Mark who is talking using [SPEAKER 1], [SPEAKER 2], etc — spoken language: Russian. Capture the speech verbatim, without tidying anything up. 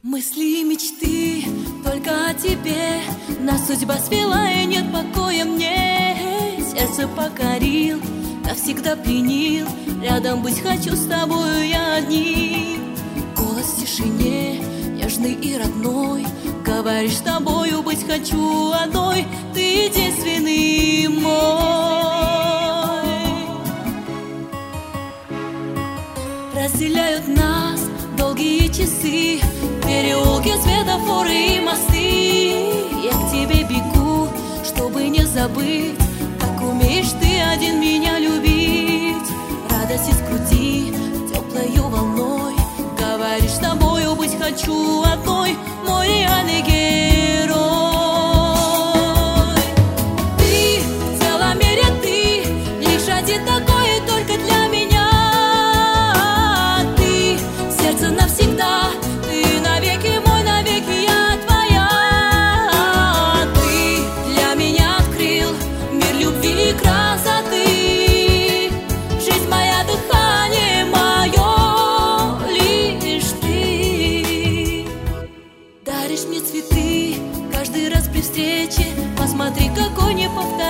[SPEAKER 1] Мысли и мечты только о тебе, нас судьба свела и нет покоя мне. Сердце покорил, навсегда пленил, рядом быть хочу с тобою я одним. Голос в тишине, нежный и родной, говоришь, с тобою быть хочу одной. Ты единственный мой. Разделяют нас долгие часы, переулки, светофоры и мосты. Я к тебе бегу, чтобы не забыть, как умеешь ты один меня любить. Радость из груди теплою волной, говоришь, с тобою быть хочу одной. Мой реальный герой. Ты в целом мире, ты лишь один такой, и только для меня. Ты сердце навсегда, ты навеки мой, навеки я твоя. Ты для меня открыл мир любви и красоты. Жизнь моя, дыхание мое, лишь ты. Даришь мне цветы каждый раз при встрече, посмотри, какой неповторимый